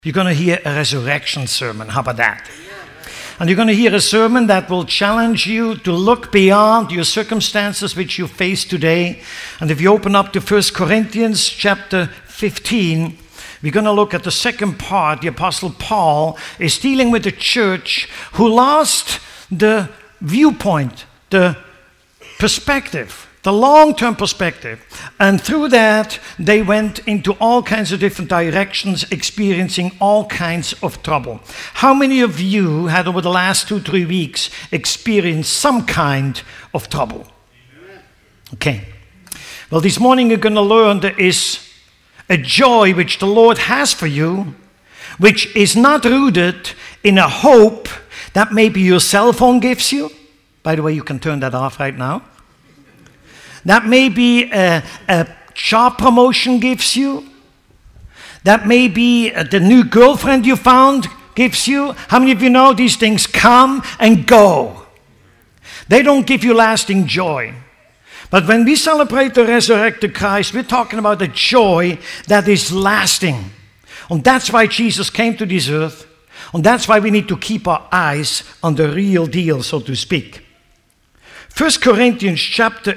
You're going to hear a resurrection sermon. How about that? And you're going to hear a sermon that will challenge you to look beyond your circumstances which you face today. And if you open up to 1 Corinthians chapter 15, we're going to look at the second part. The Apostle Paul is dealing with a church who lost the viewpoint, the perspective, the long-term perspective. And through that, they went into all kinds of different directions, experiencing all kinds of trouble. How many of you had over the last 2-3 weeks experienced some kind of trouble? Okay. Well, this morning you're going to learn there is a joy which the Lord has for you, which is not rooted in a hope that maybe your cell phone gives you. By the way, you can turn that off right now. That maybe a job promotion gives you. That maybe the new girlfriend you found gives you. How many of you know these things come and go? They don't give you lasting joy. But when we celebrate the resurrected Christ, we're talking about a joy that is lasting. And that's why Jesus came to this earth. And that's why we need to keep our eyes on the real deal, so to speak. 1 Corinthians chapter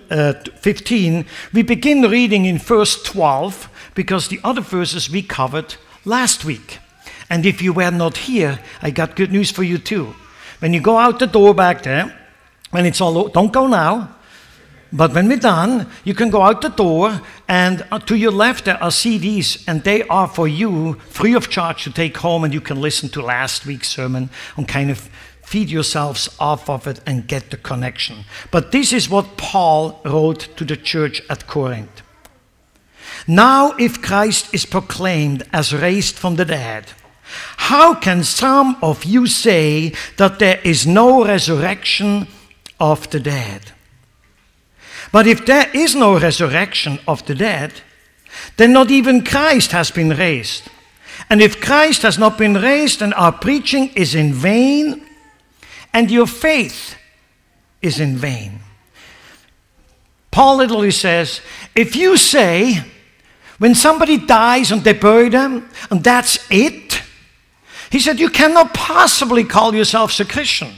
15, we begin reading in verse 12 because the other verses we covered last week. And if you were not here, I got good news for you too. When you go out the door back there, when it's all, don't go now, but when we're done, you can go out the door and to your left there are CDs and they are for you free of charge to take home, and you can listen to last week's sermon and kind of feed yourselves off of it and get the connection. But this is what Paul wrote to the church at Corinth. Now, if Christ is proclaimed as raised from the dead, how can some of you say that there is no resurrection of the dead? But if there is no resurrection of the dead, then not even Christ has been raised. And if Christ has not been raised, then our preaching is in vain, and your faith is in vain. Paul literally says, if you say, when somebody dies and they bury them, and that's it, he said, you cannot possibly call yourselves a Christian.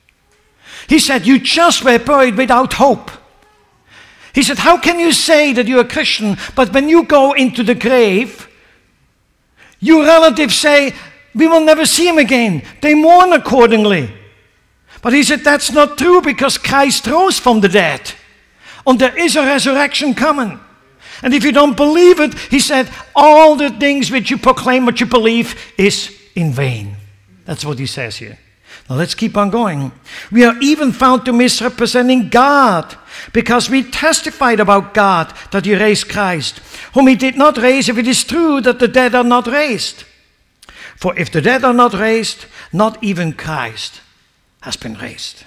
He said, you just were buried without hope. He said, how can you say that you're a Christian, but when you go into the grave, your relatives say, we will never see him again. They mourn accordingly. But he said, that's not true because Christ rose from the dead. And there is a resurrection coming. And if you don't believe it, he said, all the things which you proclaim, what you believe, is in vain. That's what he says here. Now let's keep on going. We are even found to misrepresenting God because we testified about God that he raised Christ, whom he did not raise if it is true that the dead are not raised. For if the dead are not raised, not even Christ has been raised.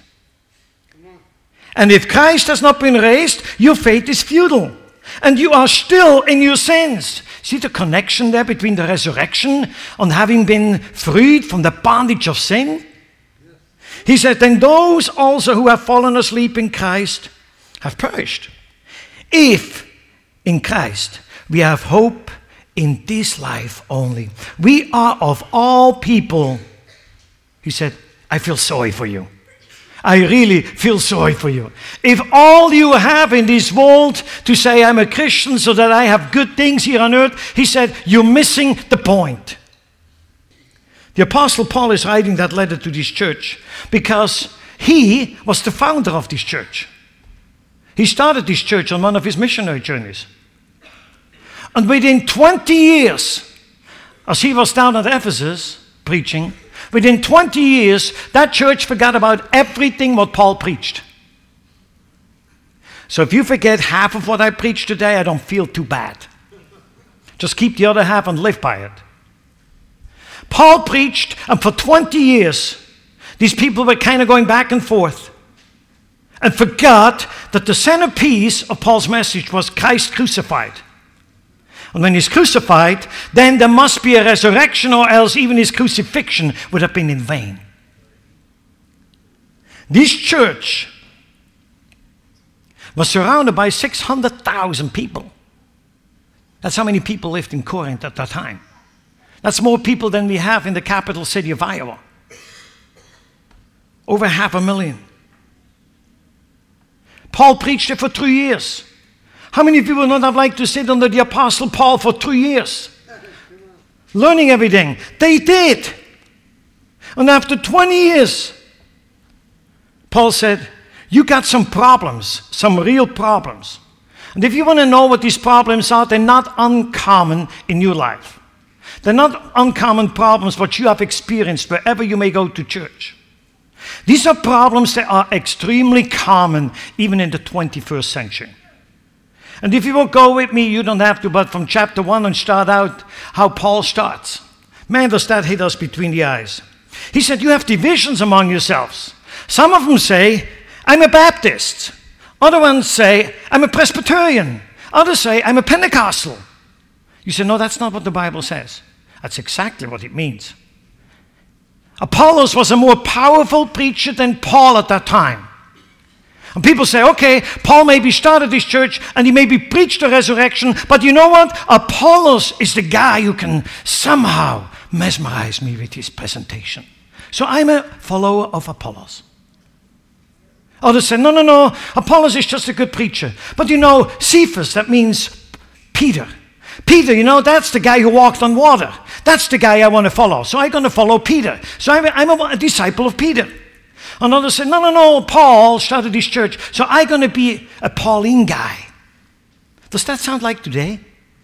And if Christ has not been raised, your faith is futile, and you are still in your sins. See the connection there between the resurrection and having been freed from the bondage of sin? He said, then those also who have fallen asleep in Christ have perished. If in Christ we have hope in this life only, we are of all people, he said, I feel sorry for you. I really feel sorry for you. If all you have in this world to say I'm a Christian so that I have good things here on earth, he said, you're missing the point. The Apostle Paul is writing that letter to this church because he was the founder of this church. He started this church on one of his missionary journeys. And within 20 years, as he was down at Ephesus preaching, within 20 years, that church forgot about everything what Paul preached. So if you forget half of what I preached today, I don't feel too bad. Just keep the other half and live by it. Paul preached, and for 20 years, these people were kind of going back and forth and forgot that the centerpiece of Paul's message was Christ crucified. And when he's crucified, then there must be a resurrection, or else even his crucifixion would have been in vain. This church was surrounded by 600,000 people. That's how many people lived in Corinth at that time. That's more people than we have in the capital city of Iowa. Over 500,000. Paul preached it for 3 years. How many of you would not have liked to sit under the Apostle Paul for 3 years? Learning everything. They did. And after 20 years, Paul said, you got some problems, some real problems. And if you want to know what these problems are, they're not uncommon in your life. They're not uncommon problems what you have experienced wherever you may go to church. These are problems that are extremely common even in the 21st century. And if you will go with me, you don't have to, but from chapter 1 and start out how Paul starts. Man, does that hit us between the eyes. He said, you have divisions among yourselves. Some of them say, I'm a Baptist. Other ones say, I'm a Presbyterian. Others say, I'm a Pentecostal. You say, no, that's not what the Bible says. That's exactly what it means. Apollos was a more powerful preacher than Paul at that time. And people say, okay, Paul maybe started this church and he maybe preached the resurrection, but you know what? Apollos is the guy who can somehow mesmerize me with his presentation. So I'm a follower of Apollos. Others say, no, Apollos is just a good preacher. But you know, Cephas, that means Peter. Peter, you know, that's the guy who walked on water. That's the guy I want to follow. So I'm going to follow Peter. So I'm a disciple of Peter. And others say, no, Paul started this church. So I'm going to be a Pauline guy. Does that sound like today?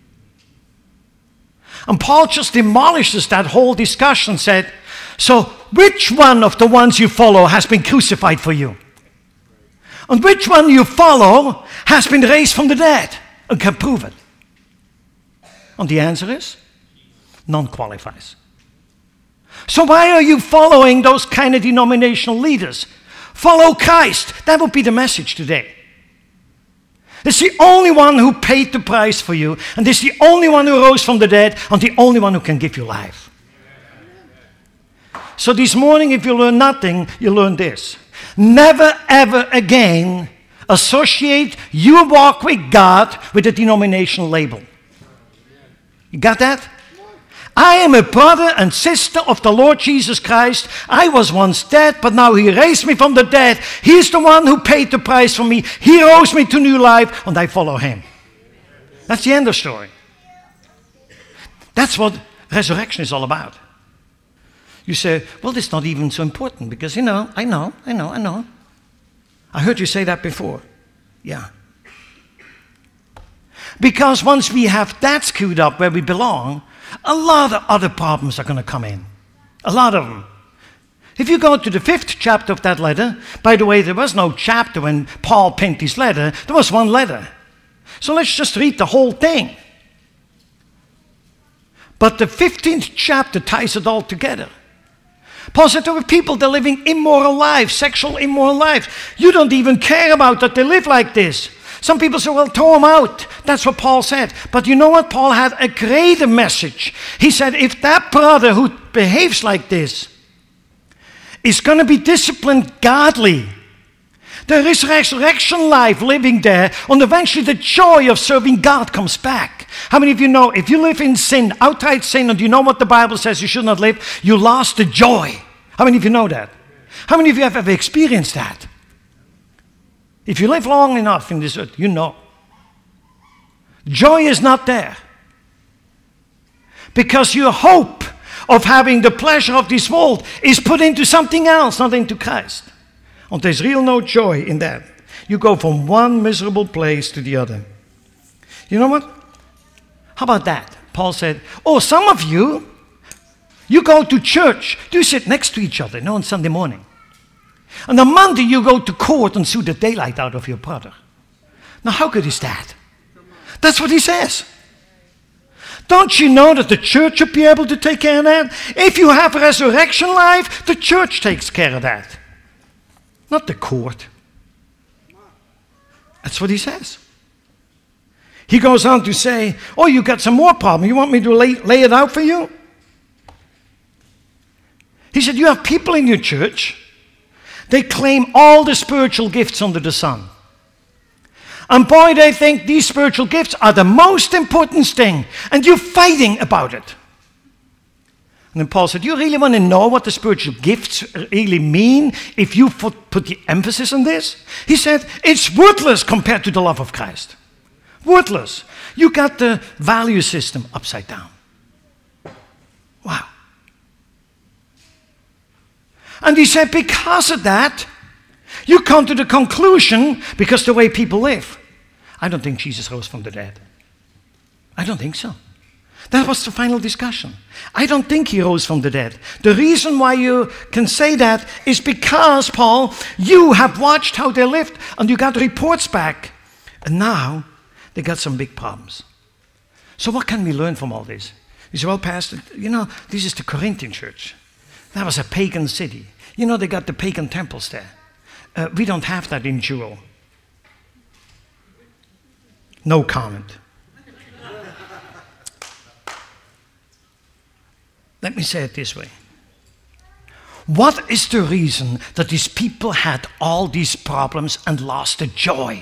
And Paul just demolishes that whole discussion and said, so which one of the ones you follow has been crucified for you? And which one you follow has been raised from the dead and can prove it? And the answer is, none qualifies. So why are you following those kind of denominational leaders? Follow Christ. That would be the message today. It's the only one who paid the price for you, and it's the only one who rose from the dead, and the only one who can give you life. So this morning, if you learn nothing, you learn this. Never, ever again associate your walk with God with a denominational label. You got that? I am a brother and sister of the Lord Jesus Christ. I was once dead, but now He raised me from the dead. He's the one who paid the price for me. He rose me to new life, and I follow Him. That's the end of the story. That's what resurrection is all about. You say, well, it's not even so important because, I know. I heard you say that before. Yeah. Because once we have that screwed up where we belong, a lot of other problems are going to come in. A lot of them. If you go to the 5th chapter of that letter, by the way, there was no chapter when Paul penned his letter. There was one letter. So let's just read the whole thing. But the 15th chapter ties it all together. Paul said there were people that are living immoral lives, sexual immoral lives. You don't even care about that they live like this. Some people say, well, throw them out. That's what Paul said. But you know what? Paul had a greater message. He said, if that brother who behaves like this is going to be disciplined godly, there is resurrection life living there, and eventually the joy of serving God comes back. How many of you know, if you live in sin, outright sin, and you know what the Bible says you should not live, you lost the joy. How many of you know that? How many of you have ever experienced that? If you live long enough in this earth, you know. Joy is not there. Because your hope of having the pleasure of this world is put into something else, not into Christ. And there's real no joy in that. You go from one miserable place to the other. You know what? How about that? Paul said, oh, some of you, you go to church. You sit next to each other, on Sunday morning. And on Monday you go to court and sue the daylight out of your brother. Now how good is that? That's what he says. Don't you know that the church should be able to take care of that? If you have resurrection life, the church takes care of that. Not the court. That's what he says. He goes on to say, oh, you got some more problem. You want me to lay it out for you? He said, you have people in your church. They claim all the spiritual gifts under the sun. And boy, they think these spiritual gifts are the most important thing. And you're fighting about it. And then Paul said, do you really want to know what the spiritual gifts really mean if you put the emphasis on this? He said, it's worthless compared to the love of Christ. Worthless. You got the value system upside down. Wow. And he said, because of that, you come to the conclusion, because the way people live, I don't think Jesus rose from the dead. I don't think so. That was the final discussion. I don't think he rose from the dead. The reason why you can say that is because, Paul, you have watched how they lived and you got reports back. And now they got some big problems. So what can we learn from all this? You say, well, Pastor, this is the Corinthian church. That was a pagan city. They got the pagan temples there. We don't have that in Jewel. No comment. Let me say it this way. What is the reason that these people had all these problems and lost the joy?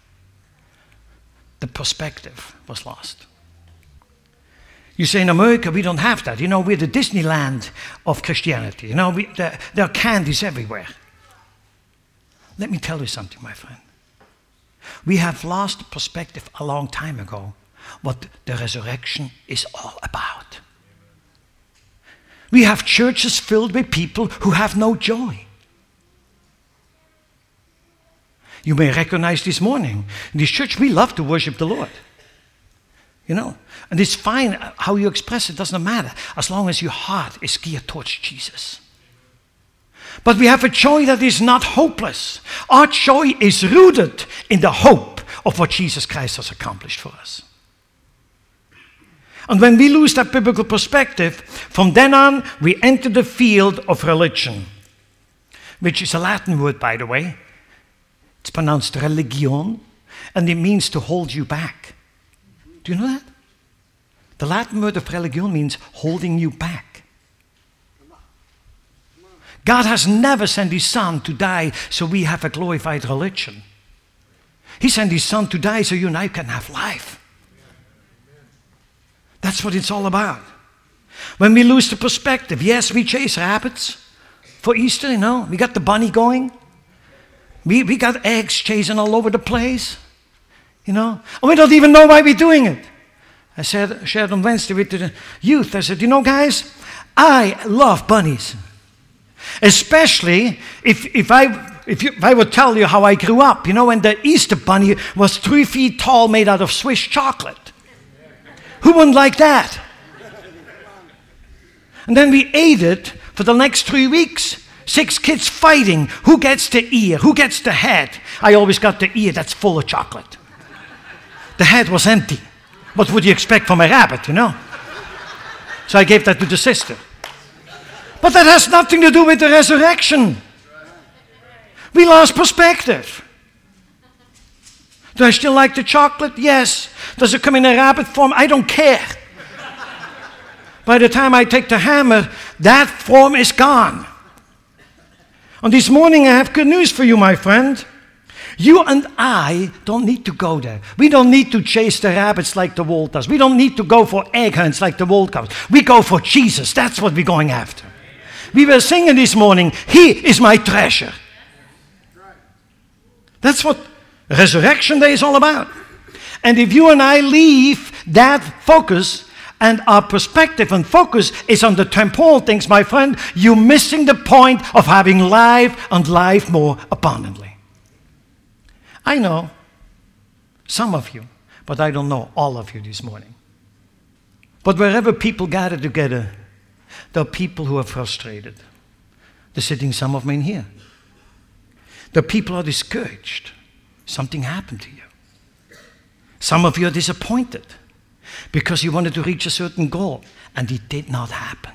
The perspective was lost. You say in America, we don't have that. We're the Disneyland of Christianity. There are candies everywhere. Let me tell you something, my friend. We have lost perspective a long time ago what the resurrection is all about. We have churches filled with people who have no joy. You may recognize this morning, in this church, we love to worship the Lord. And it's fine how you express it, doesn't matter, as long as your heart is geared towards Jesus. But we have a joy that is not hopeless. Our joy is rooted in the hope of what Jesus Christ has accomplished for us. And when we lose that biblical perspective, from then on, we enter the field of religion, which is a Latin word, by the way. It's pronounced religion, and it means to hold you back. Do you know that? The Latin word of religion means holding you back. God has never sent his son to die so we have a glorified religion. He sent his son to die so you and I can have life. That's what it's all about. When we lose the perspective, yes, we chase rabbits for Easter, We got the bunny going. We got eggs chasing all over the place, And we don't even know why we're doing it. I shared on Wednesday with the youth. I said, guys, I love bunnies. Especially if I would tell you how I grew up. When the Easter bunny was 3 feet tall, made out of Swiss chocolate. Who wouldn't like that? And then we ate it for the next 3 weeks. 6 kids fighting. Who gets the ear? Who gets the head? I always got the ear that's full of chocolate. The head was empty. What would you expect from a rabbit, So I gave that to the sister. But that has nothing to do with the resurrection. We lost perspective. Do I still like the chocolate? Yes. Does it come in a rabbit form? I don't care. By the time I take the hammer, that form is gone. And this morning I have good news for you, my friend. You and I don't need to go there. We don't need to chase the rabbits like the world does. We don't need to go for egg hunts like the world does. We go for Jesus. That's what we're going after. We were singing this morning, He is my treasure. That's what Resurrection Day is all about. And if you and I leave that focus, and our perspective and focus is on the temporal things, my friend, you're missing the point of having life and life more abundantly. I know some of you, but I don't know all of you this morning. But wherever people gather together, there are people who are frustrated. They're sitting, some of them in here. The people are discouraged. Something happened to you. Some of you are disappointed because you wanted to reach a certain goal and it did not happen.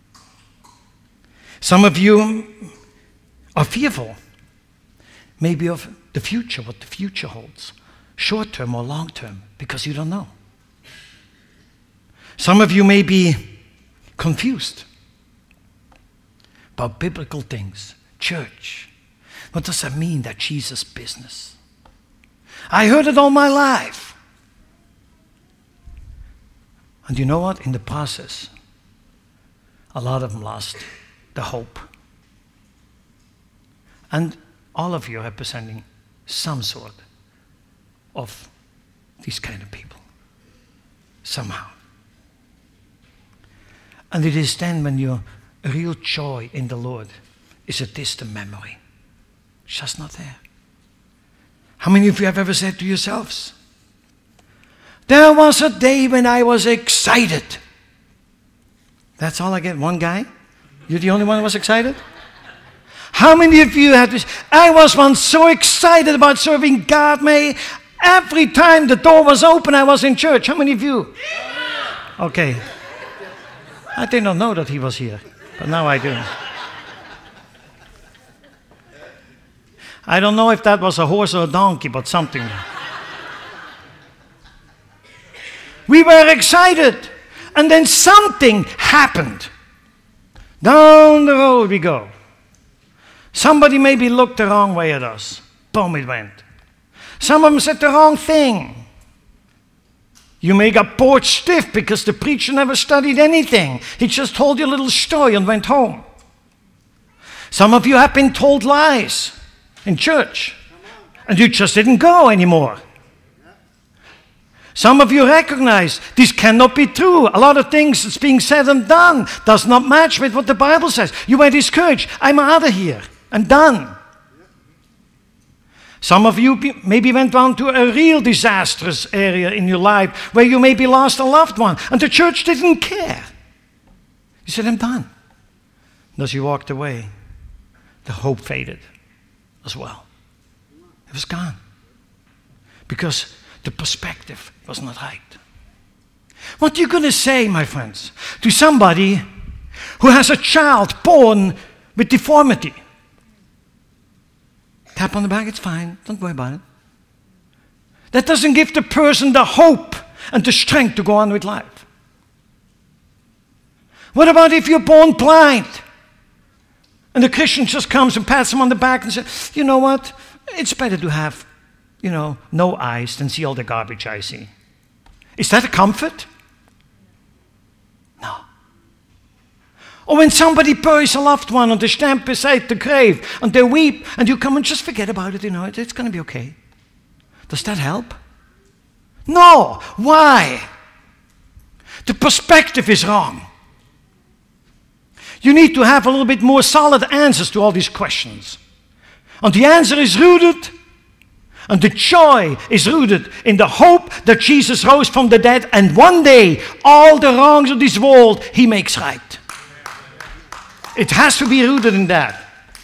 Some of you are fearful, maybe of the future, what the future holds, short term or long term, because you don't know. Some of you may be confused about biblical things, church. What does that mean, that Jesus business? I heard it all my life. And you know what? In the process, a lot of them lost the hope. And all of you are representing some sort of these kind of people, somehow. And it is then when your real joy in the Lord is a distant memory. It's just not there. How many of you have ever said to yourselves, there was a day when I was excited? That's all I get. One guy? You're the only one who was excited? How many of you had this? I was once so excited about serving God. Every time the door was open, I was in church. How many of you? Okay. I did not know that he was here, but now I do. I don't know if that was a horse or a donkey, but something. We were excited, and then something happened. Down the road we go. Somebody maybe looked the wrong way at us. Boom, it went. Some of them said the wrong thing. You may got bored stiff because the preacher never studied anything. He just told you a little story and went home. Some of you have been told lies in church, and you just didn't go anymore. Some of you recognize this cannot be true. A lot of things that's being said and done does not match with what the Bible says. You were discouraged. I'm out of here. I'm done. Some of you maybe went down to a real disastrous area in your life where you maybe lost a loved one and the church didn't care. You said, I'm done. And as you walked away, the hope faded as well. It was gone. Because the perspective was not right. What are you going to say, my friends, to somebody who has a child born with deformity? Tap on the back, it's fine. Don't worry about it. That doesn't give the person the hope and the strength to go on with life. What about if you're born blind? And the Christian just comes and pats him on the back and says, you know what? It's better to have, no eyes than see all the garbage I see. Is that a comfort? No. Or when somebody buries a loved one and they stand beside the grave and they weep and you come and just forget about it, it's going to be okay. Does that help? No. Why? The perspective is wrong. You need to have a little bit more solid answers to all these questions. And the answer is rooted, and the joy is rooted in the hope that Jesus rose from the dead, and one day all the wrongs of this world He makes right. It has to be rooted in that.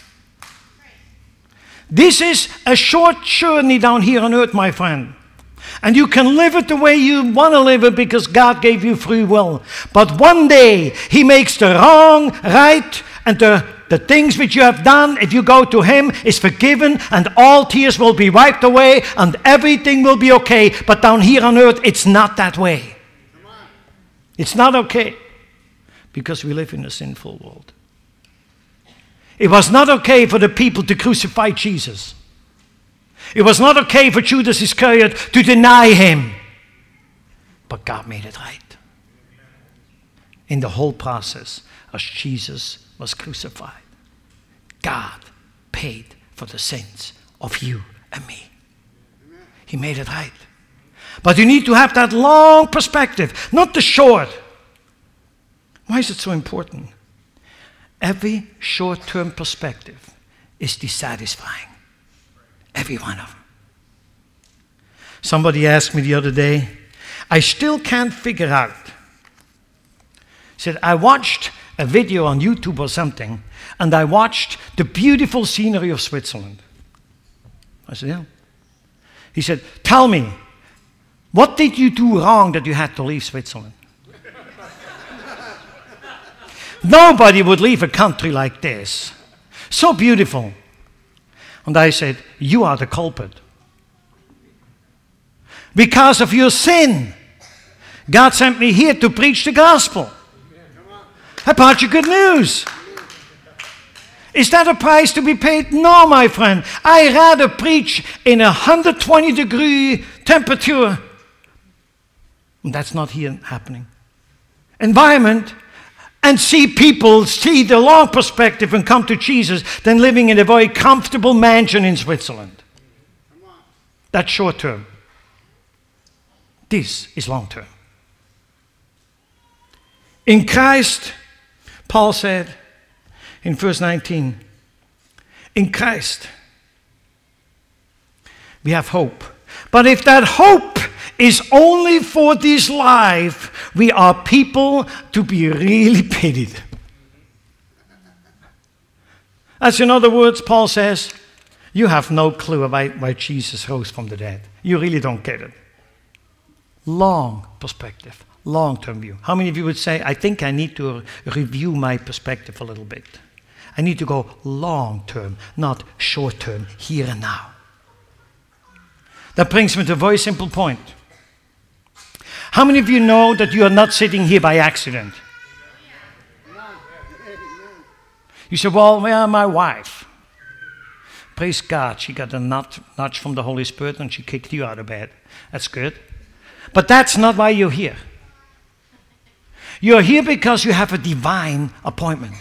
This is a short journey down here on earth, my friend. And you can live it the way you want to live it because God gave you free will. But one day He makes the wrong right, and the things which you have done, if you go to Him, is forgiven, and all tears will be wiped away and everything will be okay. But down here on earth, it's not that way. It's not okay because we live in a sinful world. It was not okay for the people to crucify Jesus. It was not okay for Judas Iscariot to deny Him. But God made it right. In the whole process, as Jesus was crucified, God paid for the sins of you and me. He made it right. But you need to have that long perspective, not the short. Why is it so important? Every short-term perspective is dissatisfying. Every one of them. Somebody asked me the other day, I still can't figure out. Said, I watched a video on YouTube or something, and I watched the beautiful scenery of Switzerland. I said, yeah. He said, tell me, what did you do wrong that you had to leave Switzerland? Nobody would leave a country like this. So beautiful. And I said, you are the culprit. Because of your sin, God sent me here to preach the gospel. I brought you good news. Is that a price to be paid? No, my friend. I rather preach in 120-degree temperature. And that's not here happening. Environment. and see people see the long perspective and come to Jesus than living in a very comfortable mansion in Switzerland. That's short term. This is long term. In Christ, Paul said in verse 19, in Christ we have hope. But if that hope is only for this life, we are people to be really pitied. As in other words, Paul says, you have no clue about why Jesus rose from the dead. You really don't get it. Long perspective, long-term view. How many of you would say, I think I need to review my perspective a little bit. I need to go long-term, not short-term, here and now. That brings me to a very simple point. How many of you know that you are not sitting here by accident? You say, well, my wife. Praise God, she got a nudge from the Holy Spirit and she kicked you out of bed. That's good. But that's not why you're here. You're here because you have a divine appointment.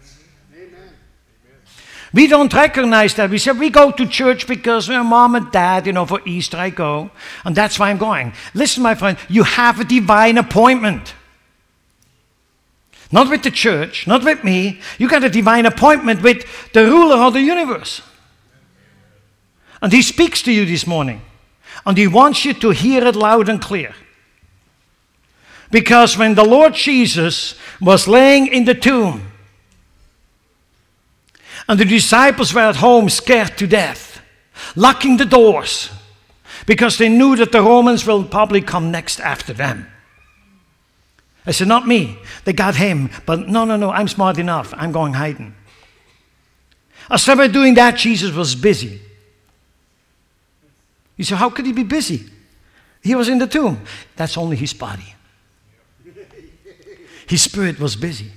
We don't recognize that. We say, we go to church because mom and dad, for Easter I go, and that's why I'm going. Listen, my friend, you have a divine appointment. Not with the church, not with me. You got a divine appointment with the ruler of the universe. And he speaks to you this morning. And he wants you to hear it loud and clear. Because when the Lord Jesus was laying in the tomb, and the disciples were at home scared to death, locking the doors, because they knew that the Romans will probably come next after them. I said, not me. They got him. But no, I'm smart enough. I'm going hiding. As they were doing that, Jesus was busy. You say, how could he be busy? He was in the tomb. That's only his body. His spirit was busy.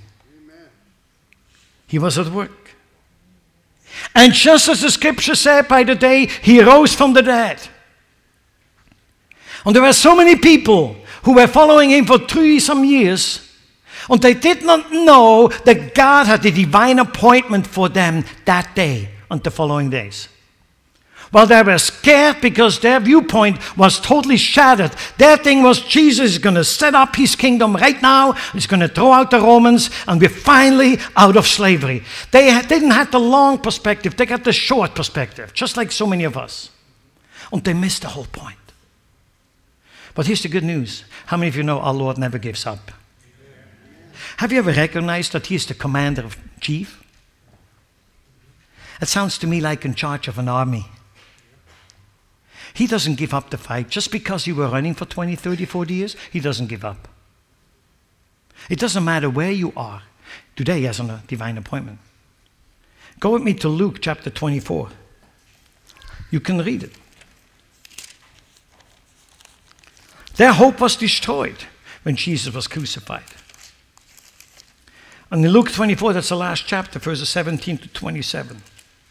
He was at work. And just as the scripture said, by the day he rose from the dead. And there were so many people who were following him for 3-some years, and they did not know that God had a divine appointment for them that day and the following days. Well, they were scared because their viewpoint was totally shattered. Their thing was Jesus is going to set up his kingdom right now. He's going to throw out the Romans and we're finally out of slavery. They didn't have the long perspective. They got the short perspective, just like so many of us. And they missed the whole point. But here's the good news. How many of you know our Lord never gives up? Have you ever recognized that he's the commander-in-chief? It sounds to me like in charge of an army. He doesn't give up the fight. Just because you were running for 20, 30, 40 years, he doesn't give up. It doesn't matter where you are. Today he has a divine appointment. Go with me to Luke chapter 24. You can read it. Their hope was destroyed when Jesus was crucified. And in Luke 24, that's the last chapter, verses 17 to 27.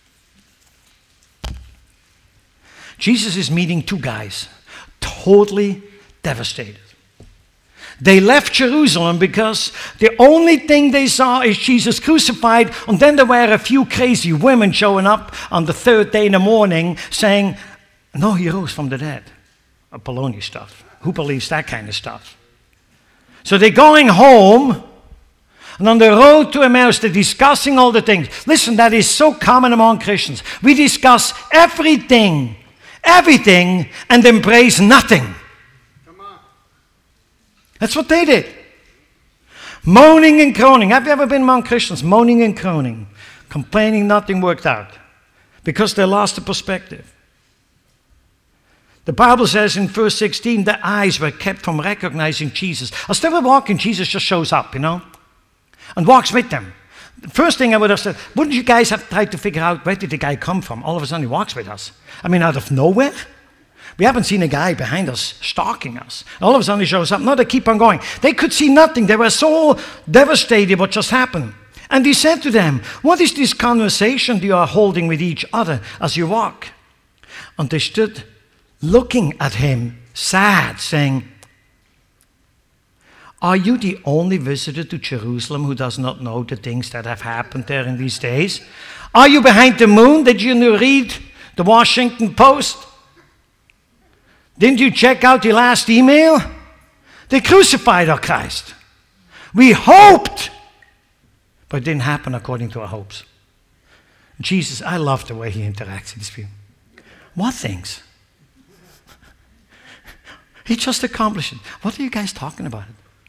Jesus is meeting two guys, totally devastated. They left Jerusalem because the only thing they saw is Jesus crucified, and then there were a few crazy women showing up on the third day in the morning saying, no, he rose from the dead. Baloney stuff. Who believes that kind of stuff? So they're going home, and on the road to Emmaus, they're discussing all the things. Listen, that is so common among Christians. We discuss everything, and embrace nothing. That's what they did. Moaning and groaning. Have you ever been among Christians? Moaning and groaning. Complaining nothing worked out. Because they lost the perspective. The Bible says in verse 16, their eyes were kept from recognizing Jesus. As they were walking, Jesus just shows up, and walks with them. The first thing I would have said, wouldn't you guys have tried to figure out where did the guy come from? All of a sudden he walks with us. I mean, out of nowhere. We haven't seen a guy behind us stalking us. All of a sudden he shows up. No, they keep on going. They could see nothing. They were so devastated what just happened. And he said to them, what is this conversation you are holding with each other as you walk? And they stood looking at him, sad, saying, Are you the only visitor to Jerusalem who does not know the things that have happened there in these days? Are you behind the moon? Did you read the Washington Post? Didn't you check out the last email? They crucified our Christ. We hoped, but it didn't happen according to our hopes. Jesus, I love the way he interacts with these people. What things? He just accomplished it. What are you guys talking about?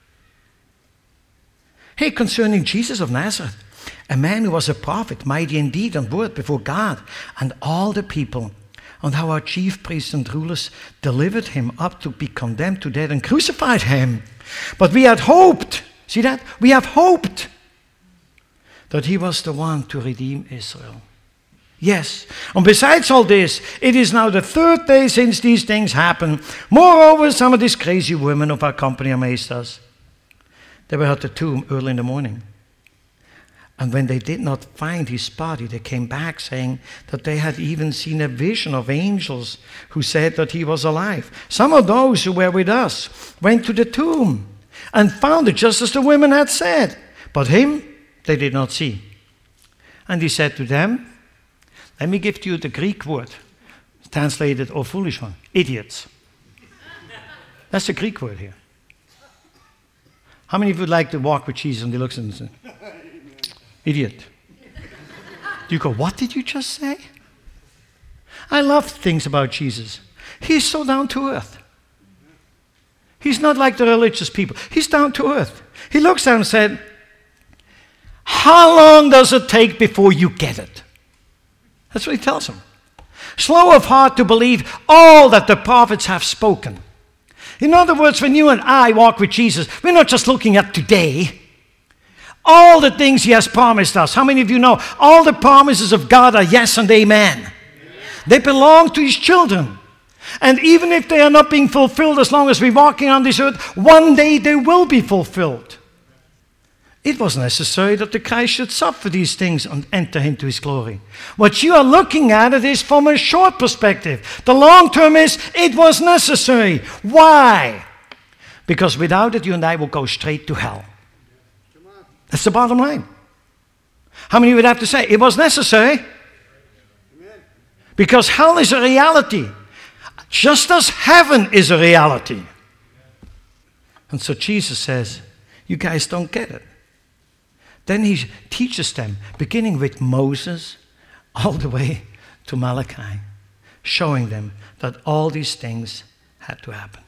Hey, concerning Jesus of Nazareth, a man who was a prophet, mighty in deed and word before God and all the people, and how our chief priests and rulers delivered him up to be condemned to death and crucified him. But we had hoped, see that? We have hoped that he was the one to redeem Israel. Yes, and besides all this, it is now the third day since these things happened. Moreover, some of these crazy women of our company amazed us. They were at the tomb early in the morning. And when they did not find his body, they came back saying that they had even seen a vision of angels who said that he was alive. Some of those who were with us went to the tomb and found it just as the women had said. But him they did not see. And he said to them, let me give to you the Greek word, translated, oh foolish one, idiots. That's the Greek word here. How many of you would like to walk with Jesus and he looks and says, idiot? Do you go, what did you just say? I love things about Jesus. He's so down to earth. He's not like the religious people. He's down to earth. He looks down and said, how long does it take before you get it? That's what he tells them. Slow of heart to believe all that the prophets have spoken. In other words, when you and I walk with Jesus, we're not just looking at today. All the things he has promised us. How many of you know all the promises of God are yes and amen? Amen. They belong to his children. And even if they are not being fulfilled as long as we're walking on this earth, one day they will be fulfilled. It was necessary that the Christ should suffer these things and enter into his glory. What you are looking at it is from a short perspective. The long term is, it was necessary. Why? Because without it, you and I will go straight to hell. That's the bottom line. How many would have to say, it was necessary? Because hell is a reality. Just as heaven is a reality. And so Jesus says, you guys don't get it. Then he teaches them, beginning with Moses, all the way to Malachi, showing them that all these things had to happen.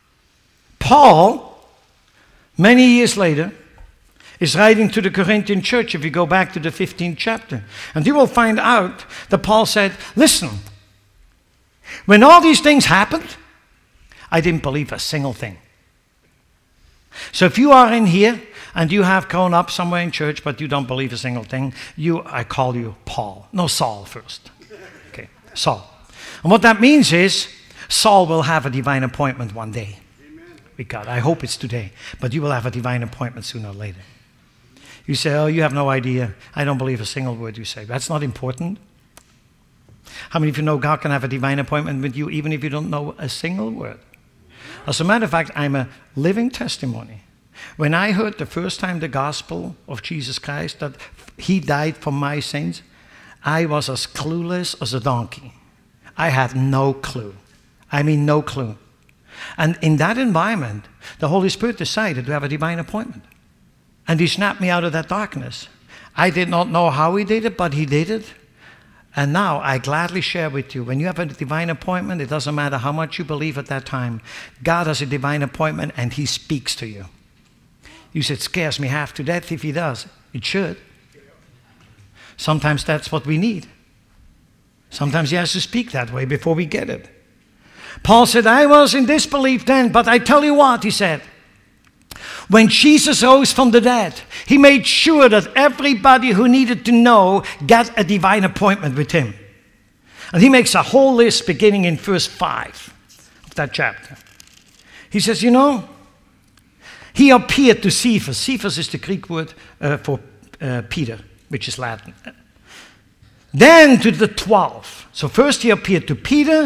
Paul, many years later, is writing to the Corinthian church, if you go back to the 15th chapter. And you will find out that Paul said, listen, when all these things happened, I didn't believe a single thing. So if you are in here, and you have grown up somewhere in church, but you don't believe a single thing, I call you Paul. No, Saul first. Okay, Saul. And what that means is, Saul will have a divine appointment one day. Amen. With God. I hope it's today. But you will have a divine appointment sooner or later. You say, oh, you have no idea. I don't believe a single word you say. That's not important. How many of you know God can have a divine appointment with you even if you don't know a single word? As a matter of fact, I'm a living testimony. When I heard the first time the gospel of Jesus Christ, that he died for my sins, I was as clueless as a donkey. I had no clue. I mean, no clue. And in that environment, the Holy Spirit decided to have a divine appointment. And he snapped me out of that darkness. I did not know how he did it, but he did it. And now I gladly share with you, when you have a divine appointment, it doesn't matter how much you believe at that time. God has a divine appointment and he speaks to you. You said, it scares me half to death if he does. It should. Sometimes that's what we need. Sometimes he has to speak that way before we get it. Paul said, I was in disbelief then, but I tell you what, he said. When Jesus rose from the dead, he made sure that everybody who needed to know got a divine appointment with him. And he makes a whole list beginning in verse 5 of that chapter. He says, you know, he appeared to Cephas. Cephas is the Greek word for Peter, which is Latin. Then to the 12. So first he appeared to Peter,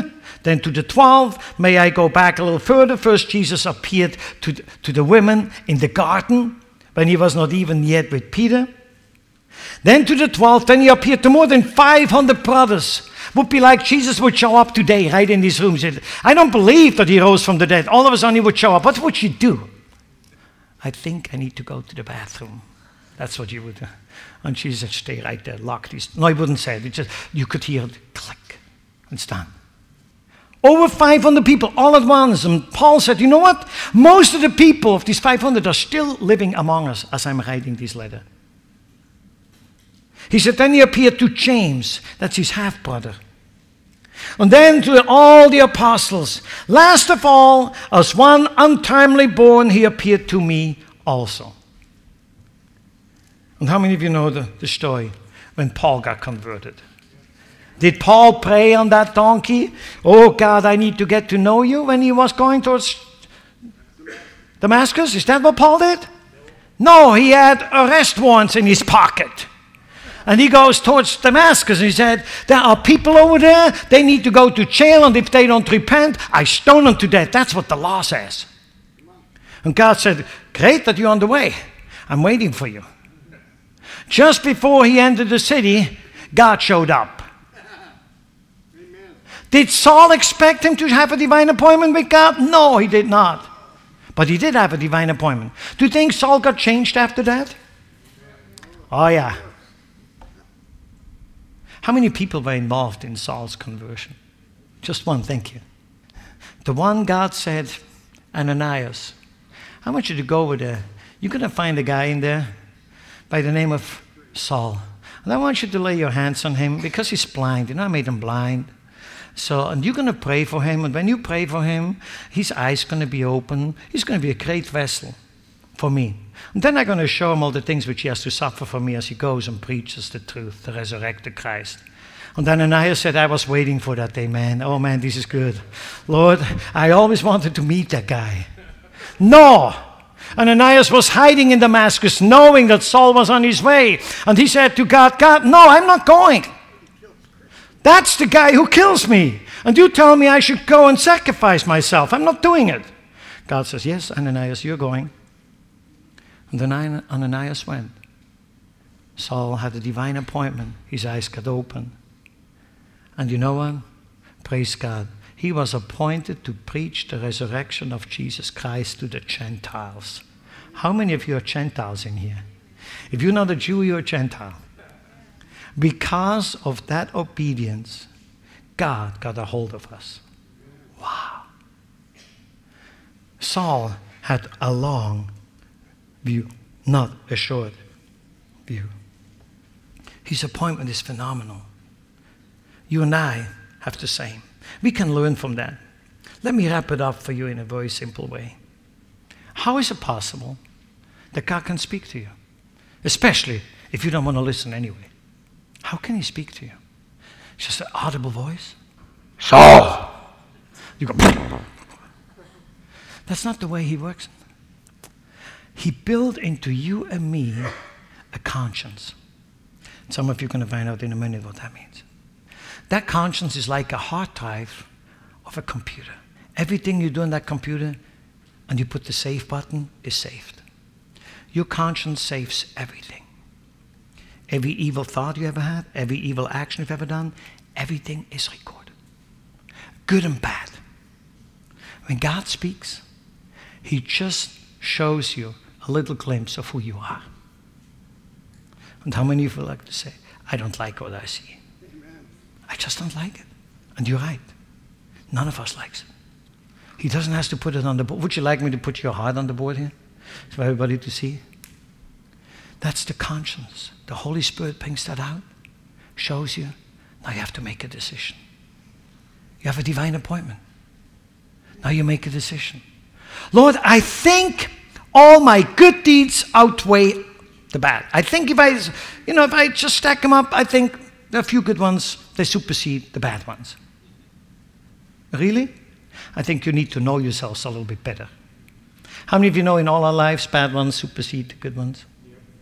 Then to the 12, may I go back a little further? First, Jesus appeared to the women in the garden when he was not even yet with Peter. Then to the 12, then he appeared to more than 500 brothers. Would be like Jesus would show up today, right in these rooms. I don't believe that he rose from the dead. All of a sudden he would show up. What would you do? I think I need to go to the bathroom. That's what you would do. And Jesus said, stay right there, lock these. No, he wouldn't say it. Just, you could hear it click. It's done. Over 500 people all at once. And Paul said, you know what? Most of the people of these 500 are still living among us as I'm writing this letter. He said, then he appeared to James. That's his half-brother. And then to all the apostles. Last of all, as one untimely born, he appeared to me also. And how many of you know the story when Paul got converted? Did Paul pray on that donkey? Oh God, I need to get to know you, when he was going towards Damascus? Is that what Paul did? No, he had arrest warrants in his pocket. And he goes towards Damascus and he said, there are people over there, they need to go to jail, and if they don't repent, I stone them to death. That's what the law says. And God said, great that you're on the way. I'm waiting for you. Just before he entered the city, God showed up. Amen. Did Saul expect him to have a divine appointment with God? No, he did not. But he did have a divine appointment. Do you think Saul got changed after that? Oh yeah. How many people were involved in Saul's conversion? Just one, thank you. The one God said, Ananias, I want you to go over there. You're going to find a guy in there by the name of Saul. And I want you to lay your hands on him because he's blind. You know, I made him blind. So, and you're going to pray for him. And when you pray for him, his eyes are going to be open. He's going to be a great vessel for me. And then I'm going to show him all the things which he has to suffer for me as he goes and preaches the truth, the resurrected Christ. And then Ananias said, I was waiting for that day, man. Oh man, this is good. Lord, I always wanted to meet that guy. No! Ananias was hiding in Damascus, knowing that Saul was on his way. And he said to God, God, no, I'm not going. That's the guy who kills me. And you tell me I should go and sacrifice myself. I'm not doing it. God says, yes, Ananias, you're going. And then Ananias went. Saul had a divine appointment. His eyes got open. And you know what? Praise God. He was appointed to preach the resurrection of Jesus Christ to the Gentiles. How many of you are Gentiles in here? If you're not a Jew, you're a Gentile. Because of that obedience, God got a hold of us. Wow. Saul had a long view, not a short view. His appointment is phenomenal. You and I have the same. We can learn from that. Let me wrap it up for you in a very simple way. How is it possible that God can speak to you? Especially if you don't want to listen anyway. How can he speak to you? It's just an audible voice. Saul! You go, that's not the way he works. He built into you and me a conscience. Some of you are going to find out in a minute what that means. That conscience is like a hard drive of a computer. Everything you do on that computer and you put the save button is saved. Your conscience saves everything. Every evil thought you ever had, every evil action you've ever done, everything is recorded. Good and bad. When God speaks, he just shows you a little glimpse of who you are. And how many of you like to say, I don't like what I see. Amen. I just don't like it. And you're right. None of us likes it. He doesn't have to put it on the board. Would you like me to put your heart on the board here? For everybody to see? That's the conscience. The Holy Spirit brings that out, shows you. Now you have to make a decision. You have a divine appointment. Now you make a decision. Lord, I think all my good deeds outweigh the bad. I think if I just stack them up, I think there are a few good ones, they supersede the bad ones. Really? I think you need to know yourselves a little bit better. How many of you know in all our lives, bad ones supersede the good ones?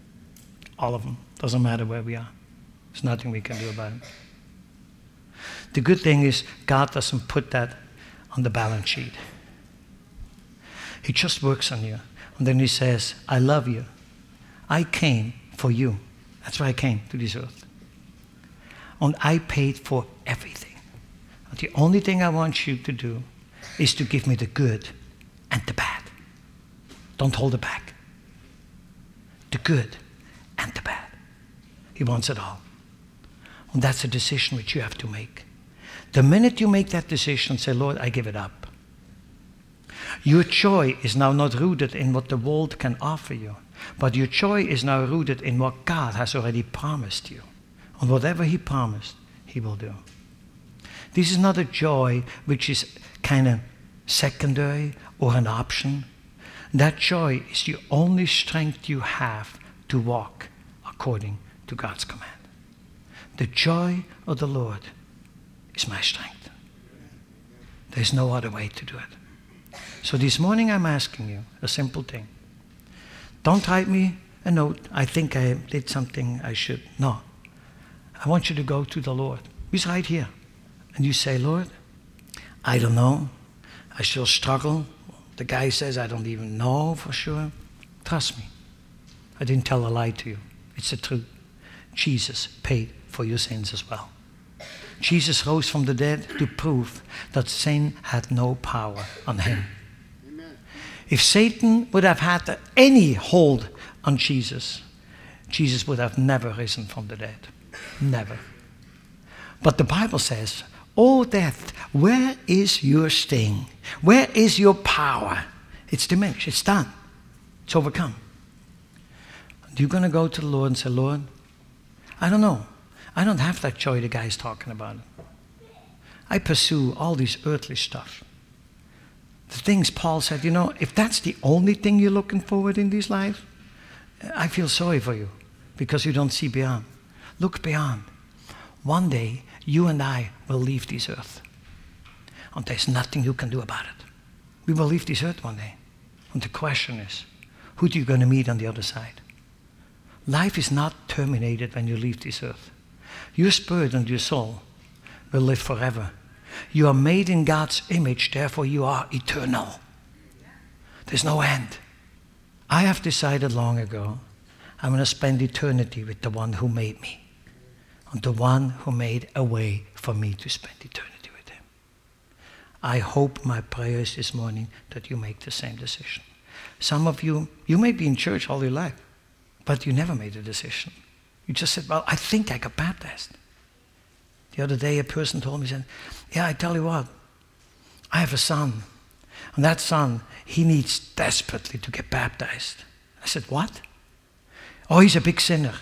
All of them. Doesn't matter where we are. There's nothing we can do about it. The good thing is God doesn't put that on the balance sheet. He just works on you. And then he says, I love you. I came for you. That's why I came to this earth. And I paid for everything. And the only thing I want you to do is to give me the good and the bad. Don't hold it back. The good and the bad. He wants it all. And that's a decision which you have to make. The minute you make that decision, say, Lord, I give it up. Your joy is now not rooted in what the world can offer you, but your joy is now rooted in what God has already promised you. And whatever he promised, he will do. This is not a joy which is kind of secondary or an option. That joy is the only strength you have to walk according to God's command. The joy of the Lord is my strength. There's no other way to do it. So this morning I'm asking you a simple thing. Don't write me a note, I think I did something I should. No. I want you to go to the Lord. He's right here. And you say, Lord, I don't know. I still struggle. The guy says, I don't even know for sure. Trust me. I didn't tell a lie to you. It's the truth. Jesus paid for your sins as well. Jesus rose from the dead to prove that sin had no power on him. Amen. If Satan would have had any hold on Jesus, Jesus would have never risen from the dead. Never. But the Bible says, "O death, where is your sting? Where is your power?" It's diminished. It's done. It's overcome. And you're going to go to the Lord and say, Lord, I don't know. I don't have that joy the guy's talking about. I pursue all this earthly stuff. The things Paul said, you know, if that's the only thing you're looking forward in this life, I feel sorry for you because you don't see beyond. Look beyond. One day, you and I will leave this earth. And there's nothing you can do about it. We will leave this earth one day. And the question is, who are you going to meet on the other side? Life is not terminated when you leave this earth. Your spirit and your soul will live forever. You are made in God's image, therefore you are eternal. There's no end. I have decided long ago, I'm going to spend eternity with the one who made me. And the one who made a way for me to spend eternity with him. I hope my prayer is this morning that you make the same decision. Some of you, you may be in church all your life, but you never made a decision. You just said, well, I think I got baptized. The other day a person told me, said, yeah, I tell you what, I have a son. And that son, he needs desperately to get baptized. I said, what? Oh, he's a big sinner.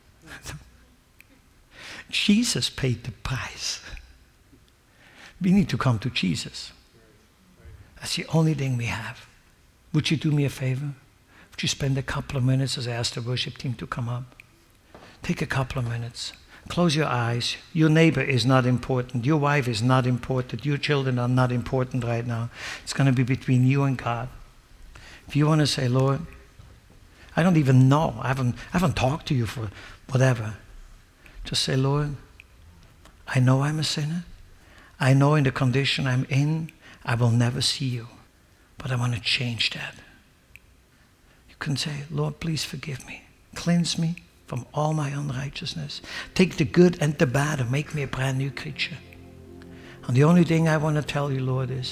Jesus paid the price. We need to come to Jesus. That's the only thing we have. Would you do me a favor? Would you spend a couple of minutes as I ask the worship team to come up? Take a couple of minutes. Close your eyes. Your neighbor is not important. Your wife is not important. Your children are not important right now. It's going to be between you and God. If you want to say, Lord, I don't even know. I haven't talked to you for whatever. Just say, Lord, I know I'm a sinner. I know in the condition I'm in, I will never see you. But I want to change that. You can say, Lord, please forgive me. Cleanse me from all my unrighteousness. Take the good and the bad and make me a brand new creature. And the only thing I want to tell you, Lord, is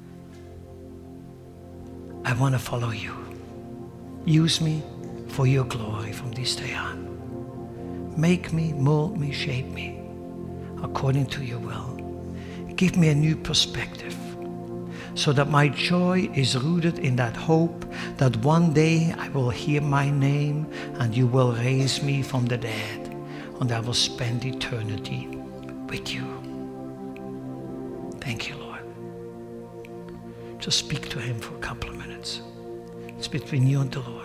I want to follow you. Use me for your glory from this day on. Make me, mold me, shape me according to your will. Give me a new perspective so that my joy is rooted in that hope that one day I will hear my name and you will raise me from the dead and I will spend eternity with you. Thank you, Lord. Just speak to him for a couple of minutes. It's between you and the Lord.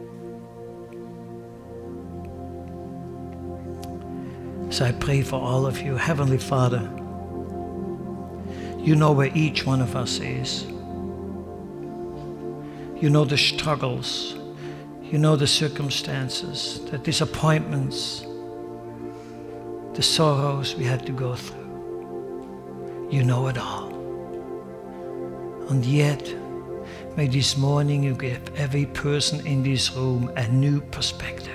So I pray for all of you. Heavenly Father, you know where each one of us is. You know the struggles. You know the circumstances, the disappointments, the sorrows we had to go through. You know it all. And yet, may this morning you give every person in this room a new perspective.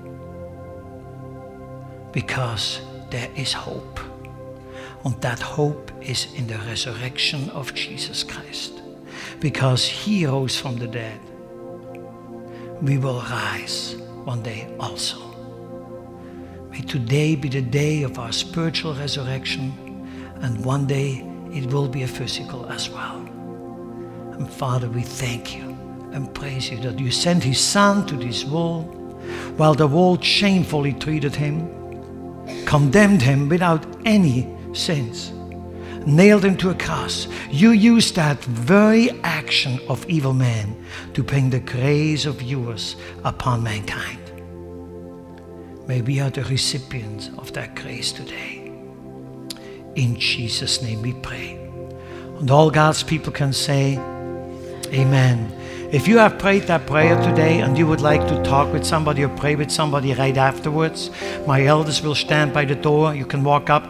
Because there is hope. And that hope is in the resurrection of Jesus Christ. Because He rose from the dead, we will rise one day also. May today be the day of our spiritual resurrection, and one day it will be a physical as well. And Father, we thank you and praise you that you sent His Son to this world, while the world shamefully treated Him, condemned Him without any sins, nailed Him to a cross. You used that very action of evil men to bring the grace of yours upon mankind. May we are the recipients of that grace today. In Jesus' name we pray. And all God's people can say, Amen. If you have prayed that prayer today and you would like to talk with somebody or pray with somebody right afterwards, my elders will stand by the door. You can walk up